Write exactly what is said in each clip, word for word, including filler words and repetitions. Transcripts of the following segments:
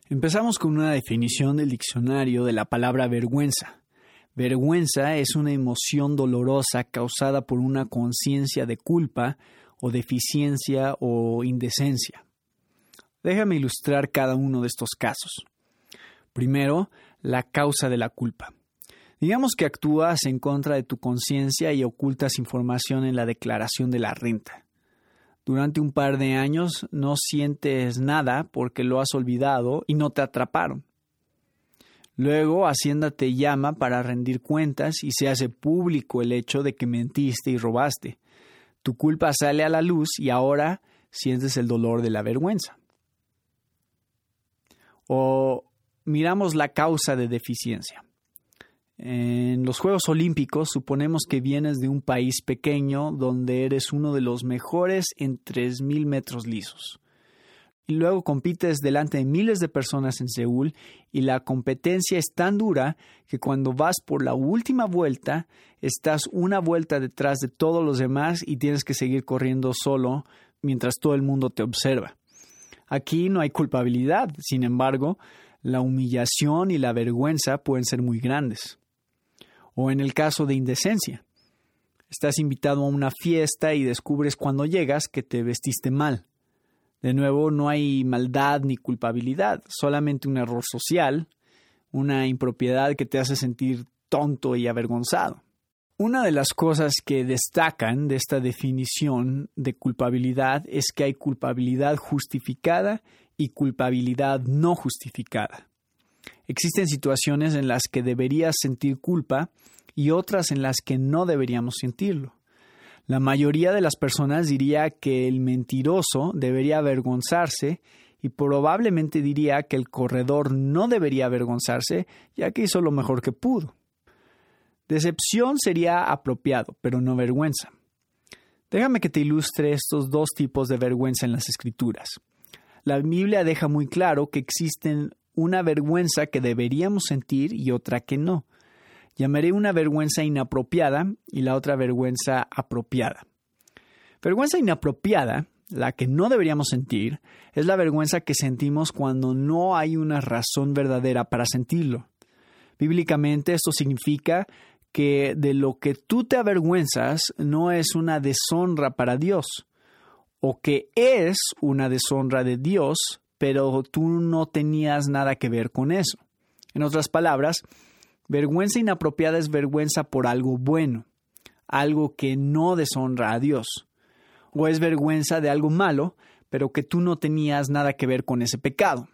Empezamos con una definición del diccionario de la palabra vergüenza. Vergüenza es una emoción dolorosa causada por una conciencia de culpa o deficiencia o indecencia. Déjame ilustrar cada uno de estos casos. Primero, la causa de la culpa. Digamos que actúas en contra de tu conciencia y ocultas información en la declaración de la renta. Durante un par de años no sientes nada porque lo has olvidado y no te atraparon. Luego Hacienda te llama para rendir cuentas y se hace público el hecho de que mentiste y robaste. Tu culpa sale a la luz y ahora sientes el dolor de la vergüenza. O miramos la causa de deficiencia. En los Juegos Olímpicos suponemos que vienes de un país pequeño donde eres uno de los mejores en tres mil metros lisos. Y luego compites delante de miles de personas en Seúl y la competencia es tan dura que cuando vas por la última vuelta estás una vuelta detrás de todos los demás y tienes que seguir corriendo solo mientras todo el mundo te observa. Aquí no hay culpabilidad, sin embargo, la humillación y la vergüenza pueden ser muy grandes. O en el caso de indecencia. Estás invitado a una fiesta y descubres cuando llegas que te vestiste mal. De nuevo, no hay maldad ni culpabilidad, solamente un error social, una impropiedad que te hace sentir tonto y avergonzado. Una de las cosas que destacan de esta definición de culpabilidad es que hay culpabilidad justificada y culpabilidad no justificada. Existen situaciones en las que deberías sentir culpa y otras en las que no deberíamos sentirlo. La mayoría de las personas diría que el mentiroso debería avergonzarse y probablemente diría que el corredor no debería avergonzarse ya que hizo lo mejor que pudo. Decepción sería apropiado, pero no vergüenza. Déjame que te ilustre estos dos tipos de vergüenza en las Escrituras. La Biblia deja muy claro que existen una vergüenza que deberíamos sentir y otra que no. Llamaré una vergüenza inapropiada y la otra vergüenza apropiada. Vergüenza inapropiada, la que no deberíamos sentir, es la vergüenza que sentimos cuando no hay una razón verdadera para sentirlo. Bíblicamente esto significa que de lo que tú te avergüenzas no es una deshonra para Dios, o que es una deshonra de Dios, pero tú no tenías nada que ver con eso. En otras palabras, vergüenza inapropiada es vergüenza por algo bueno, algo que no deshonra a Dios. O es vergüenza de algo malo, pero que tú no tenías nada que ver con ese pecado.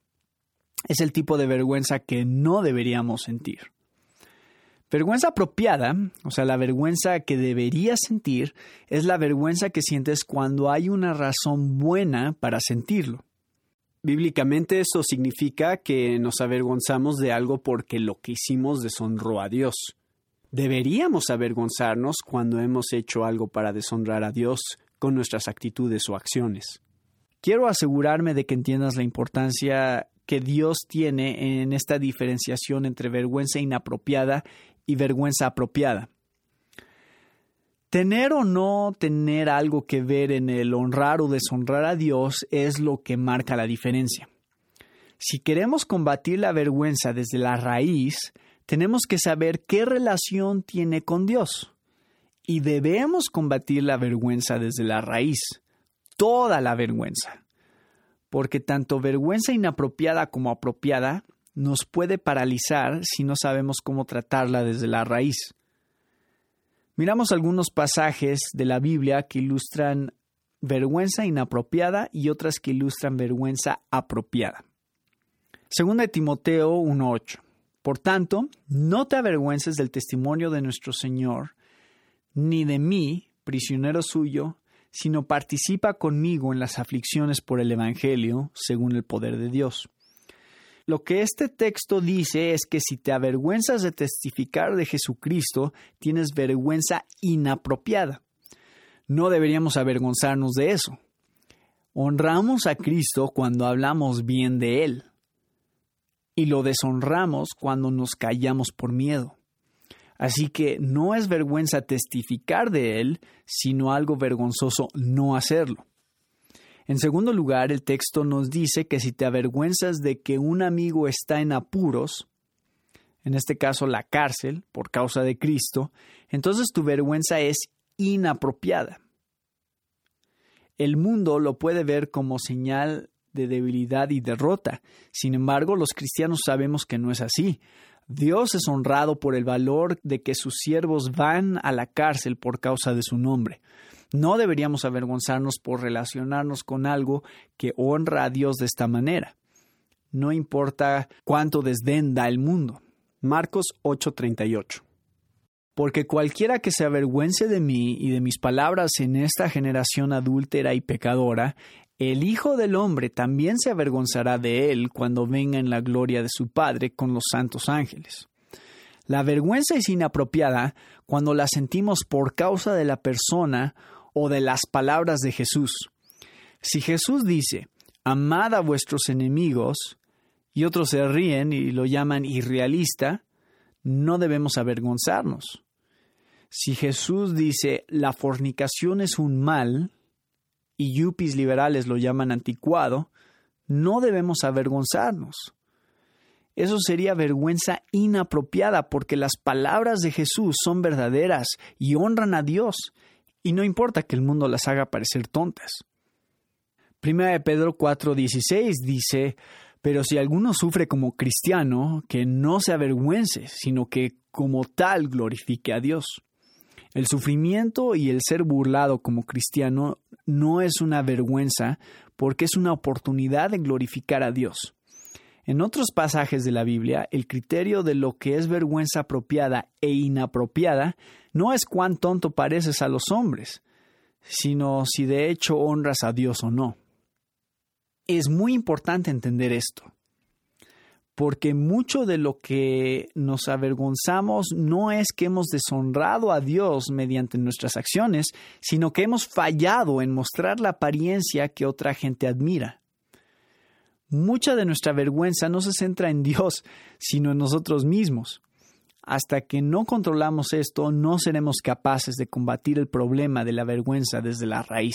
Es el tipo de vergüenza que no deberíamos sentir. Vergüenza apropiada, o sea, la vergüenza que deberías sentir, es la vergüenza que sientes cuando hay una razón buena para sentirlo. Bíblicamente esto significa que nos avergonzamos de algo porque lo que hicimos deshonró a Dios. Deberíamos avergonzarnos cuando hemos hecho algo para deshonrar a Dios con nuestras actitudes o acciones. Quiero asegurarme de que entiendas la importancia que Dios tiene en esta diferenciación entre vergüenza inapropiada y vergüenza apropiada. Tener o no tener algo que ver en el honrar o deshonrar a Dios es lo que marca la diferencia. Si queremos combatir la vergüenza desde la raíz, tenemos que saber qué relación tiene con Dios. Y debemos combatir la vergüenza desde la raíz, toda la vergüenza. Porque tanto vergüenza inapropiada como apropiada nos puede paralizar si no sabemos cómo tratarla desde la raíz. Miramos algunos pasajes de la Biblia que ilustran vergüenza inapropiada y otras que ilustran vergüenza apropiada. Segunda de Timoteo uno ocho. Por tanto, no te avergüences del testimonio de nuestro Señor, ni de mí, prisionero suyo, sino participa conmigo en las aflicciones por el Evangelio, según el poder de Dios. Lo que este texto dice es que si te avergüenzas de testificar de Jesucristo, tienes vergüenza inapropiada. No deberíamos avergonzarnos de eso. Honramos a Cristo cuando hablamos bien de Él. Y lo deshonramos cuando nos callamos por miedo. Así que no es vergüenza testificar de Él, sino algo vergonzoso no hacerlo. En segundo lugar, el texto nos dice que si te avergüenzas de que un amigo está en apuros, en este caso la cárcel, por causa de Cristo, entonces tu vergüenza es inapropiada. El mundo lo puede ver como señal de debilidad y derrota. Sin embargo, los cristianos sabemos que no es así. Dios es honrado por el valor de que sus siervos van a la cárcel por causa de su nombre. No deberíamos avergonzarnos por relacionarnos con algo que honra a Dios de esta manera. No importa cuánto desdén da el mundo. Marcos ocho treinta y ocho. Porque cualquiera que se avergüence de mí y de mis palabras en esta generación adúltera y pecadora, el Hijo del Hombre también se avergonzará de él cuando venga en la gloria de su Padre con los santos ángeles. La vergüenza es inapropiada cuando la sentimos por causa de la persona o de las palabras de Jesús. Si Jesús dice, amad a vuestros enemigos, y otros se ríen y lo llaman irrealista, no debemos avergonzarnos. Si Jesús dice, la fornicación es un mal, y yuppies liberales lo llaman anticuado, no debemos avergonzarnos. Eso sería vergüenza inapropiada porque las palabras de Jesús son verdaderas y honran a Dios, y no importa que el mundo las haga parecer tontas. Primera de Pedro cuatro dieciséis dice, pero si alguno sufre como cristiano, que no se avergüence, sino que como tal glorifique a Dios. El sufrimiento y el ser burlado como cristiano no es una vergüenza porque es una oportunidad de glorificar a Dios. En otros pasajes de la Biblia, el criterio de lo que es vergüenza apropiada e inapropiada no es cuán tonto pareces a los hombres, sino si de hecho honras a Dios o no. Es muy importante entender esto, porque mucho de lo que nos avergonzamos no es que hemos deshonrado a Dios mediante nuestras acciones, sino que hemos fallado en mostrar la apariencia que otra gente admira. Mucha de nuestra vergüenza no se centra en Dios, sino en nosotros mismos. Hasta que no controlamos esto, no seremos capaces de combatir el problema de la vergüenza desde la raíz.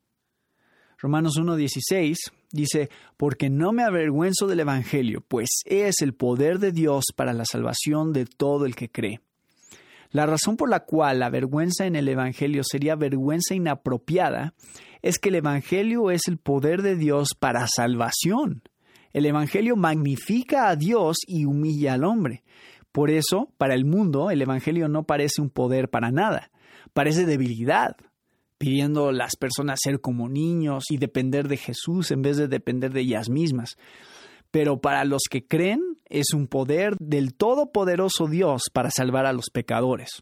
Romanos uno dieciséis dice, porque no me avergüenzo del Evangelio, pues es el poder de Dios para la salvación de todo el que cree. La razón por la cual la vergüenza en el Evangelio sería vergüenza inapropiada es que el Evangelio es el poder de Dios para salvación. El Evangelio magnifica a Dios y humilla al hombre. Por eso, para el mundo, el Evangelio no parece un poder para nada, parece debilidad, pidiendo a las personas ser como niños y depender de Jesús en vez de depender de ellas mismas. Pero para los que creen, es un poder del todopoderoso Dios para salvar a los pecadores.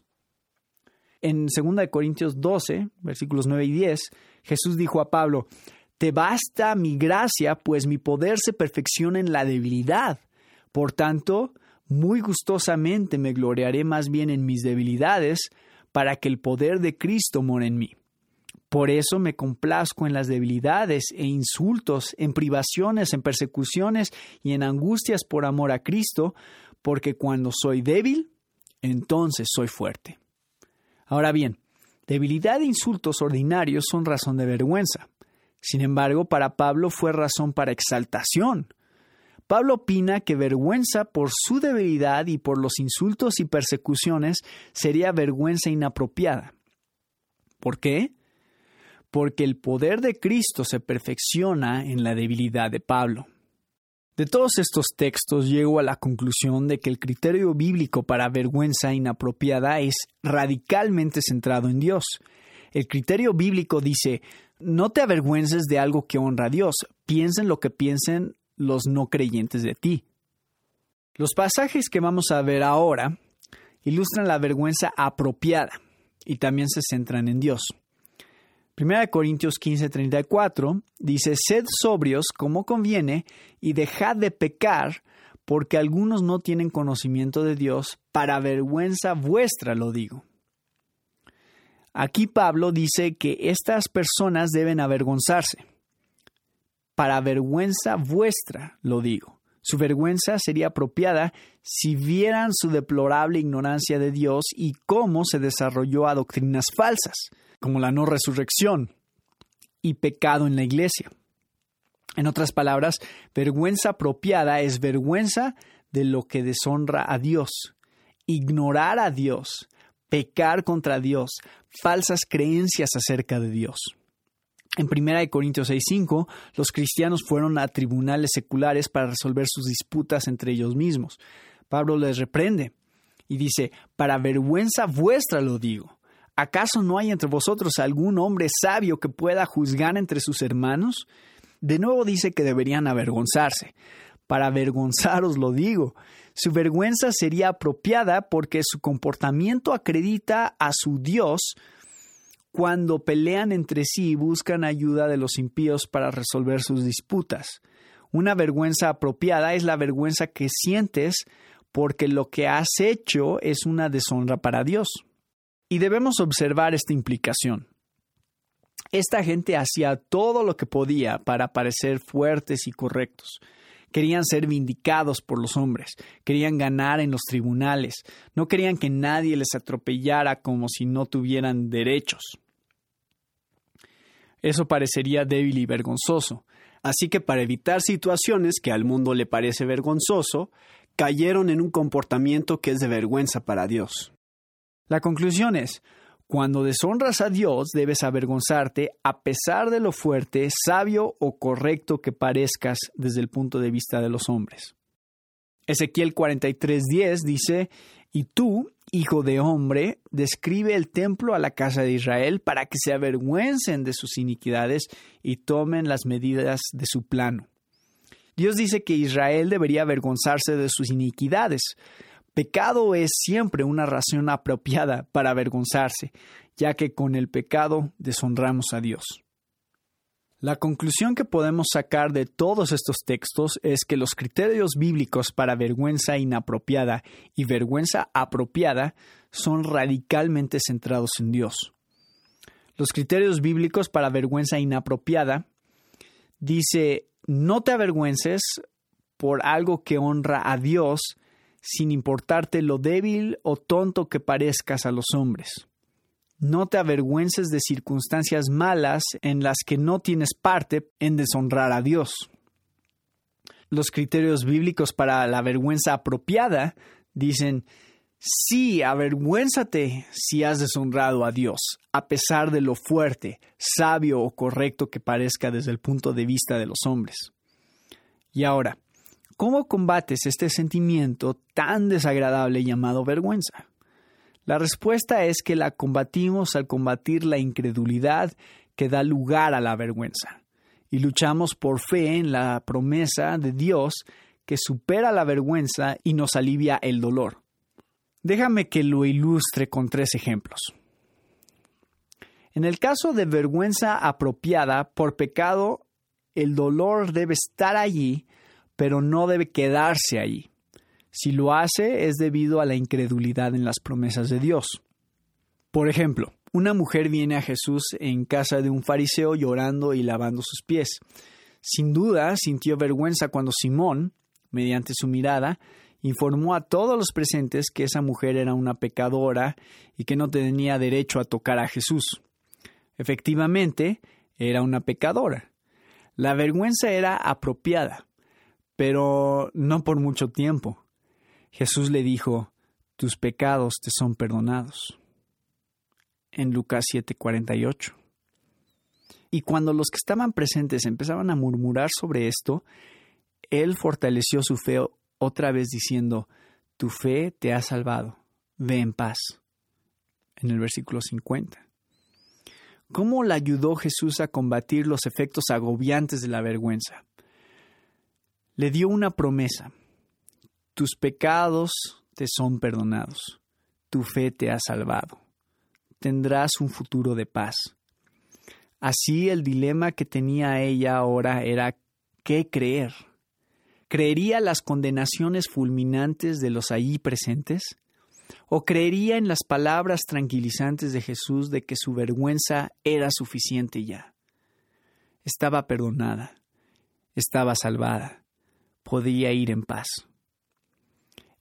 En segunda de Corintios doce, versículos nueve y diez, Jesús dijo a Pablo, «Te basta mi gracia, pues mi poder se perfecciona en la debilidad. Por tanto, muy gustosamente me gloriaré más bien en mis debilidades, para que el poder de Cristo more en mí. Por eso me complazco en las debilidades e insultos, en privaciones, en persecuciones y en angustias por amor a Cristo, porque cuando soy débil, entonces soy fuerte». Ahora bien, debilidad e insultos ordinarios son razón de vergüenza. Sin embargo, para Pablo fue razón para exaltación. Pablo opina que vergüenza por su debilidad y por los insultos y persecuciones sería vergüenza inapropiada. ¿Por qué? Porque el poder de Cristo se perfecciona en la debilidad de Pablo. De todos estos textos llego a la conclusión de que el criterio bíblico para vergüenza inapropiada es radicalmente centrado en Dios. El criterio bíblico dice, no te avergüences de algo que honra a Dios, piensa en lo que piensen los no creyentes de ti. Los pasajes que vamos a ver ahora ilustran la vergüenza apropiada y también se centran en Dios. Primera de Corintios quince treinta y cuatro dice, sed sobrios como conviene y dejad de pecar, porque algunos no tienen conocimiento de Dios, para vergüenza vuestra lo digo. Aquí Pablo dice que estas personas deben avergonzarse. Para vergüenza vuestra lo digo. Su vergüenza sería apropiada si vieran su deplorable ignorancia de Dios y cómo se desarrolló a doctrinas falsas, como la no resurrección, y pecado en la iglesia. En otras palabras, vergüenza apropiada es vergüenza de lo que deshonra a Dios, ignorar a Dios, pecar contra Dios, falsas creencias acerca de Dios. En primera de Corintios seis cinco, los cristianos fueron a tribunales seculares para resolver sus disputas entre ellos mismos. Pablo les reprende y dice, para vergüenza vuestra lo digo. ¿Acaso no hay entre vosotros algún hombre sabio que pueda juzgar entre sus hermanos? De nuevo dice que deberían avergonzarse. Para avergonzaros lo digo. Su vergüenza sería apropiada porque su comportamiento acredita a su Dios cuando pelean entre sí y buscan ayuda de los impíos para resolver sus disputas. Una vergüenza apropiada es la vergüenza que sientes porque lo que has hecho es una deshonra para Dios. Y debemos observar esta implicación. Esta gente hacía todo lo que podía para parecer fuertes y correctos. Querían ser vindicados por los hombres, querían ganar en los tribunales, no querían que nadie les atropellara como si no tuvieran derechos. Eso parecería débil y vergonzoso. Así que para evitar situaciones que al mundo le parece vergonzoso, cayeron en un comportamiento que es de vergüenza para Dios. La conclusión es, cuando deshonras a Dios debes avergonzarte a pesar de lo fuerte, sabio o correcto que parezcas desde el punto de vista de los hombres. Ezequiel cuarenta y tres diez dice, y tú, hijo de hombre, describe el templo a la casa de Israel para que se avergüencen de sus iniquidades y tomen las medidas de su plano. Dios dice que Israel debería avergonzarse de sus iniquidades. Pecado es siempre una razón apropiada para avergonzarse, ya que con el pecado deshonramos a Dios. La conclusión que podemos sacar de todos estos textos es que los criterios bíblicos para vergüenza inapropiada y vergüenza apropiada son radicalmente centrados en Dios. Los criterios bíblicos para vergüenza inapropiada dice, no te avergüences por algo que honra a Dios, sin importarte lo débil o tonto que parezcas a los hombres. No te avergüences de circunstancias malas en las que no tienes parte en deshonrar a Dios. Los criterios bíblicos para la vergüenza apropiada dicen, sí, avergüénzate si has deshonrado a Dios, a pesar de lo fuerte, sabio o correcto que parezca desde el punto de vista de los hombres. Y ahora, ¿cómo combates este sentimiento tan desagradable llamado vergüenza? La respuesta es que la combatimos al combatir la incredulidad que da lugar a la vergüenza y luchamos por fe en la promesa de Dios que supera la vergüenza y nos alivia el dolor. Déjame que lo ilustre con tres ejemplos. En el caso de vergüenza apropiada por pecado, el dolor debe estar allí, pero no debe quedarse allí. Si lo hace, es debido a la incredulidad en las promesas de Dios. Por ejemplo, una mujer viene a Jesús en casa de un fariseo llorando y lavando sus pies. Sin duda, sintió vergüenza cuando Simón, mediante su mirada, informó a todos los presentes que esa mujer era una pecadora y que no tenía derecho a tocar a Jesús. Efectivamente, era una pecadora. La vergüenza era apropiada, pero no por mucho tiempo. Jesús le dijo, tus pecados te son perdonados. En Lucas siete cuarenta y ocho. Y cuando los que estaban presentes empezaban a murmurar sobre esto, él fortaleció su fe otra vez diciendo, tu fe te ha salvado, ve en paz. En el versículo cincuenta. ¿Cómo le ayudó Jesús a combatir los efectos agobiantes de la vergüenza? Le dio una promesa. Tus pecados te son perdonados. Tu fe te ha salvado. Tendrás un futuro de paz. Así el dilema que tenía ella ahora era ¿qué creer? ¿Creería las condenaciones fulminantes de los allí presentes? ¿O creería en las palabras tranquilizantes de Jesús de que su vergüenza era suficiente ya? Estaba perdonada. Estaba salvada. Podía ir en paz.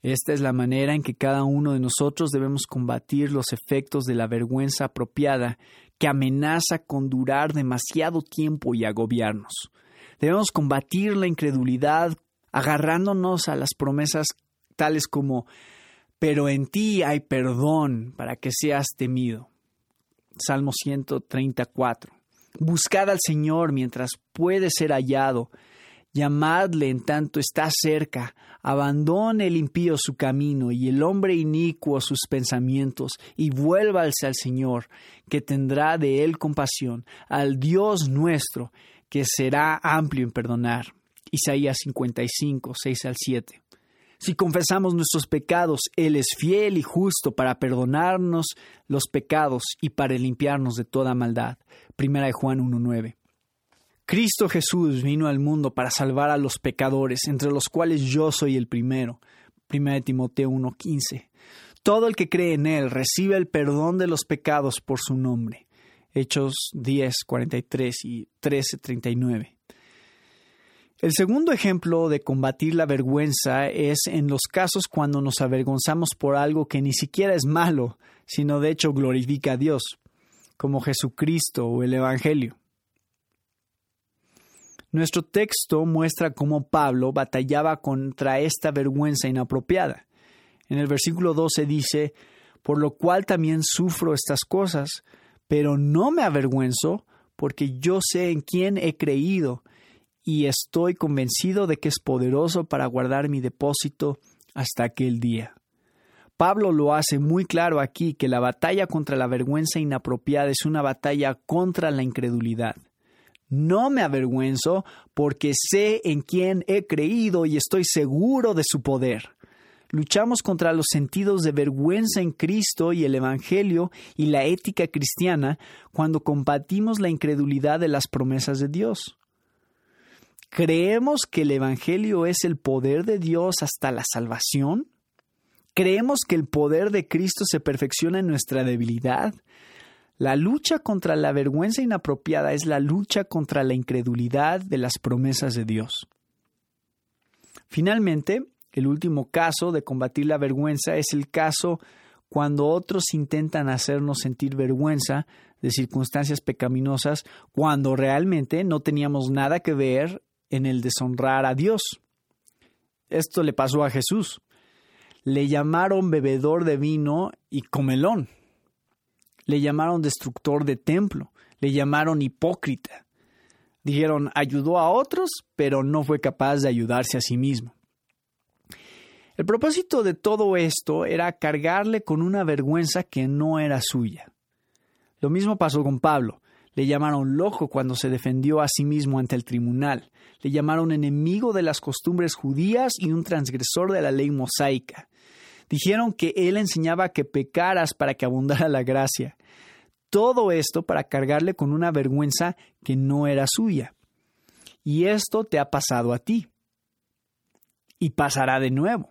Esta es la manera en que cada uno de nosotros debemos combatir los efectos de la vergüenza apropiada que amenaza con durar demasiado tiempo y agobiarnos. Debemos combatir la incredulidad agarrándonos a las promesas tales como «pero en ti hay perdón para que seas temido». Salmo ciento treinta y cuatro. Buscad al Señor mientras puede ser hallado. Llamadle en tanto está cerca. Abandone el impío su camino y el hombre inicuo sus pensamientos, y vuélvase al Señor, que tendrá de él compasión, al Dios nuestro, que será amplio en perdonar. Isaías cincuenta y cinco, seis al siete. Si confesamos nuestros pecados, Él es fiel y justo para perdonarnos los pecados y para limpiarnos de toda maldad. Primera de Juan uno nueve. Cristo Jesús vino al mundo para salvar a los pecadores, entre los cuales yo soy el primero. Primera de Timoteo uno quince. Todo el que cree en Él recibe el perdón de los pecados por su nombre. Hechos diez cuarenta y tres y trece treinta y nueve. El segundo ejemplo de combatir la vergüenza es en los casos cuando nos avergonzamos por algo que ni siquiera es malo, sino de hecho glorifica a Dios, como Jesucristo o el Evangelio. Nuestro texto muestra cómo Pablo batallaba contra esta vergüenza inapropiada. En el versículo doce dice, «Por lo cual también sufro estas cosas, pero no me avergüenzo, porque yo sé en quién he creído, y estoy convencido de que es poderoso para guardar mi depósito hasta aquel día». Pablo lo hace muy claro aquí que la batalla contra la vergüenza inapropiada es una batalla contra la incredulidad. No me avergüenzo porque sé en quién he creído y estoy seguro de su poder. Luchamos contra los sentidos de vergüenza en Cristo y el Evangelio y la ética cristiana cuando combatimos la incredulidad de las promesas de Dios. ¿Creemos que el Evangelio es el poder de Dios hasta la salvación? ¿Creemos que el poder de Cristo se perfecciona en nuestra debilidad? La lucha contra la vergüenza inapropiada es la lucha contra la incredulidad de las promesas de Dios. Finalmente, el último caso de combatir la vergüenza es el caso cuando otros intentan hacernos sentir vergüenza de circunstancias pecaminosas cuando realmente no teníamos nada que ver en el deshonrar a Dios. Esto le pasó a Jesús. Le llamaron bebedor de vino y comelón. Le llamaron destructor de templo. Le llamaron hipócrita. Dijeron, ayudó a otros, pero no fue capaz de ayudarse a sí mismo. El propósito de todo esto era cargarle con una vergüenza que no era suya. Lo mismo pasó con Pablo. Le llamaron loco cuando se defendió a sí mismo ante el tribunal. Le llamaron enemigo de las costumbres judías y un transgresor de la ley mosaica. Dijeron que él enseñaba que pecaras para que abundara la gracia. Todo esto para cargarle con una vergüenza que no era suya. Y esto te ha pasado a ti. Y pasará de nuevo.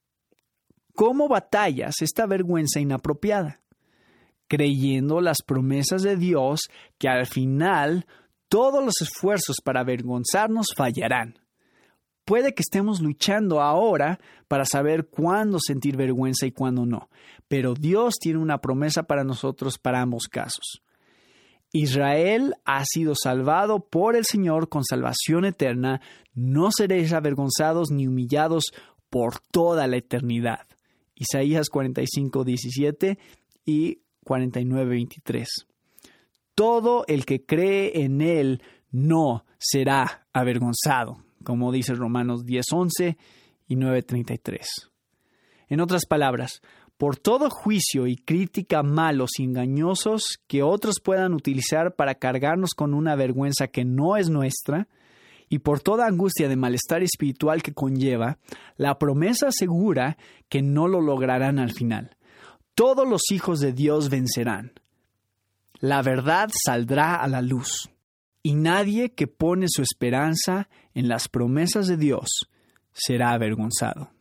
¿Cómo batallas esta vergüenza inapropiada? Creyendo las promesas de Dios que al final todos los esfuerzos para avergonzarnos fallarán. Puede que estemos luchando ahora para saber cuándo sentir vergüenza y cuándo no, pero Dios tiene una promesa para nosotros para ambos casos. Israel ha sido salvado por el Señor con salvación eterna, no seréis avergonzados ni humillados por toda la eternidad. Isaías cuarenta y cinco, diecisiete y cuarenta y nueve, veintitrés. Todo el que cree en Él no será avergonzado, como dice Romanos diez, once y nueve, treinta y tres. En otras palabras, por todo juicio y crítica malos y engañosos que otros puedan utilizar para cargarnos con una vergüenza que no es nuestra, y por toda angustia de malestar espiritual que conlleva, la promesa asegura que no lo lograrán al final. Todos los hijos de Dios vencerán. La verdad saldrá a la luz, y nadie que pone su esperanza en las promesas de Dios será avergonzado.